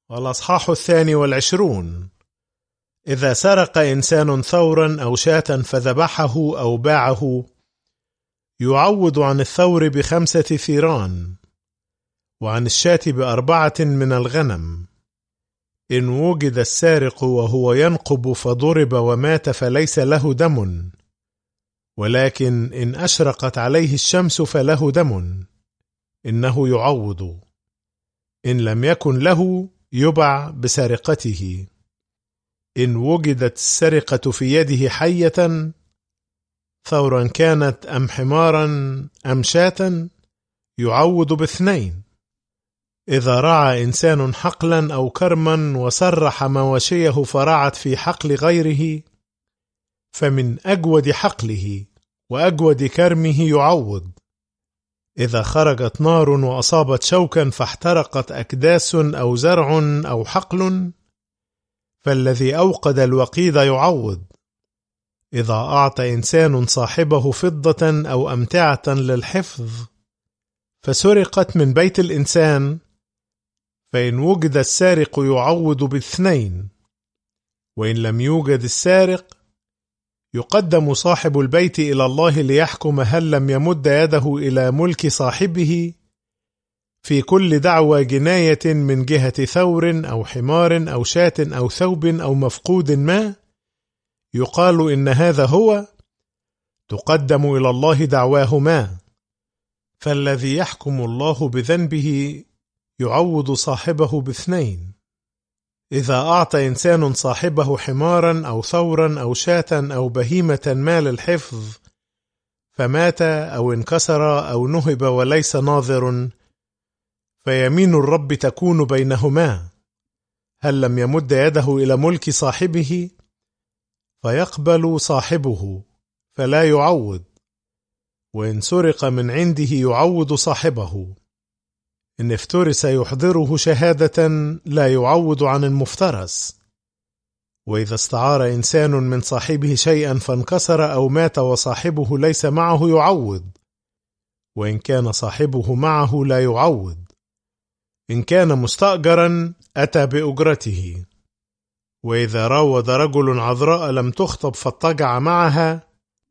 الأصحاح 22. إذا سرق إنسان ثورا أو شاة فذبحه أو باعه، يعوض عن الثور ب5 ثيران، وعن الشاة ب4 من الغنم. إن وجد السارق وهو ينقب فضرب ومات فليس له دم، ولكن إن أشرقت عليه الشمس فله دم، إنه يعوض. إن لم يكن له يباع بسرقته. إن وجدت السرقة في يده حية، ثورا كانت أم حمارا أم شاة، يعوض ب2. إذا رعى إنسان حقلا أو كرما وسرح مواشيه فرعت في حقل غيره، فمن أجود حقله وأجود كرمه يعوض. إذا خرجت نار وأصابت شوكا فاحترقت أكداس أو زرع أو حقل، فالذي أوقد الوقيد يعوض. إذا أعطى إنسان صاحبه فضة أو أمتعة للحفظ، فسرقت من بيت الإنسان، فإن وجد السارق يعوض ب2. وإن لم يوجد السارق، يقدم صاحب البيت إلى الله ليحكم هل لم يمد يده إلى ملك صاحبه في كل دعوى جناية من جهة ثور أو حمار أو شاة أو ثوب أو مفقود ما، يقال إن هذا هو، تقدم إلى الله دعواهما. فالذي يحكم الله بذنبه يعوض صاحبه ب2. إذا أعطى إنسان صاحبه حمارا أو ثورا أو شاة أو بهيمة ما للحفظ، فمات أو انكسر أو نهب وليس ناظر، فيمين الرب تكون بينهما. هل لم يمد يده إلى ملك صاحبه، فيقبل صاحبه فلا يعوض، وإن سرق من عنده يعوض صاحبه. إن افترس يحضره شهادة لا يعوض عن المفترس. وإذا استعار إنسان من صاحبه شيئا فانكسر أو مات وصاحبه ليس معه يعوض، وإن كان صاحبه معه لا يعوض. إن كان مستأجرا أتى بأجرته. وإذا راود رجل عذراء لم تخطب فاضطجع معها،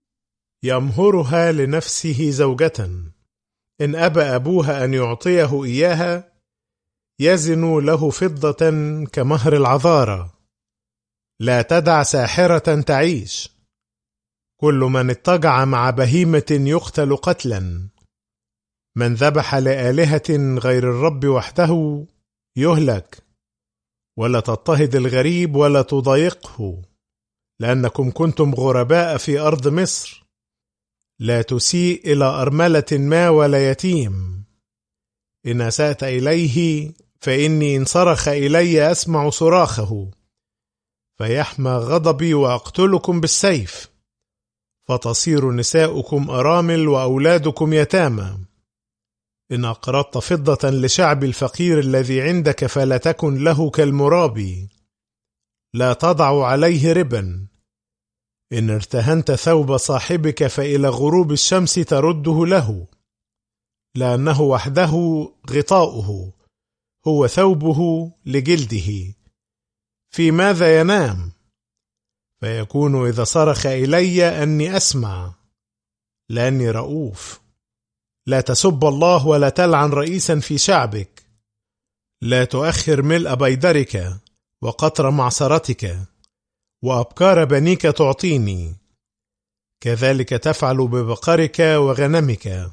يمهرها لنفسه زوجة. إن أبى أبوها أن يعطيه إياها، يزن له فضة كمهر العذارى. لا تدع ساحرة تعيش. كل من اضطجع مع بهيمة يقتل قتلا. من ذبح لآلهة غير الرب وحده يهلك. ولا تضطهد الغريب ولا تضايقه، لأنكم كنتم غرباء في أرض مصر. لا تسيء إلى أرملة ما ولا يتيم. إن أسأت إليه فإني إن صرخ إلي أسمع صراخه، فيحمى غضبي وأقتلكم بالسيف، فتصير نساؤكم أرامل وأولادكم يتامى. إن أقرضت فضة لشعب الفقير الذي عندك فلا تكن له كالمرابي. لا تضع عليه ربا. إن ارتهنت ثوب صاحبك فإلى غروب الشمس ترده له، لأنه وحده غطاؤه، هو ثوبه لجلده. في ماذا ينام؟ فيكون إذا صرخ إلي أني أسمع، لأني رؤوف. لا تسب الله ولا تلعن رئيسا في شعبك. لا تؤخر ملء بيدرك وقطر معصرتك، وأبكار بنيك تعطيني. كذلك تفعل ببقرك وغنمك.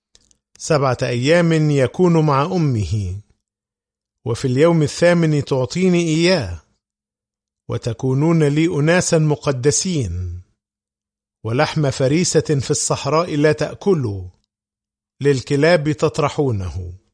7 أيام يكون مع أمه، وفي اليوم 8 تعطيني إياه. وتكونون لي أناسا مقدسين. ولحم فريسة في الصحراء لا تأكلوا، للكلاب تطرحونه.